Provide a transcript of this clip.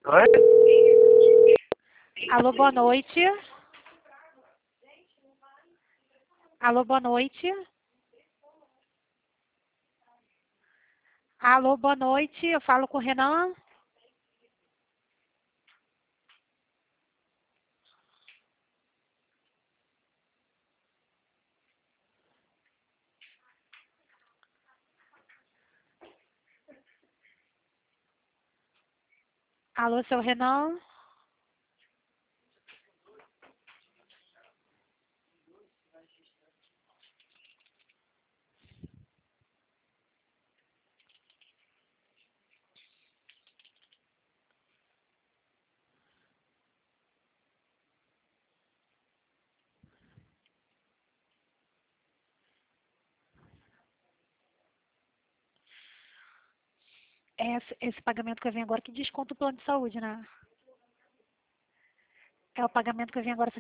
Oi? Alô, boa noite. Alô, boa noite. Alô, boa noite. Eu falo com o Renan. Alô, seu Renan. Esse pagamento que eu venho agora, que desconta o plano de saúde, né? É o pagamento que eu venho agora.